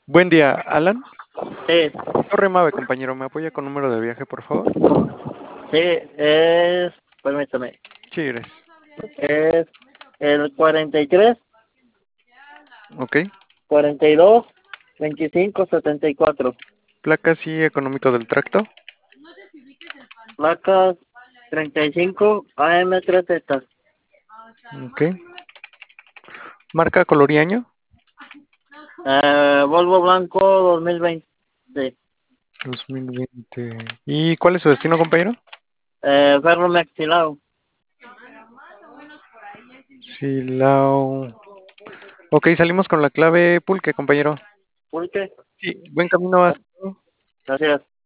Buen día, Alan. Sí, Torre Mave, compañero. ¿Me apoya con número de viaje, por favor? sí, permítame, Sí, eres. es el 43, Ok. 42, 25, 74. Placas y económico del tracto. Placas 35 AM3Z. Ok. Marca, color y año. Volvo Blanco 2020. 2020. ¿Y cuál es su destino, compañero? Ferro Mexilao. Silao. Ok, salimos con la clave pulque, compañero. Pulque. Sí, buen camino. Hasta luego. Gracias.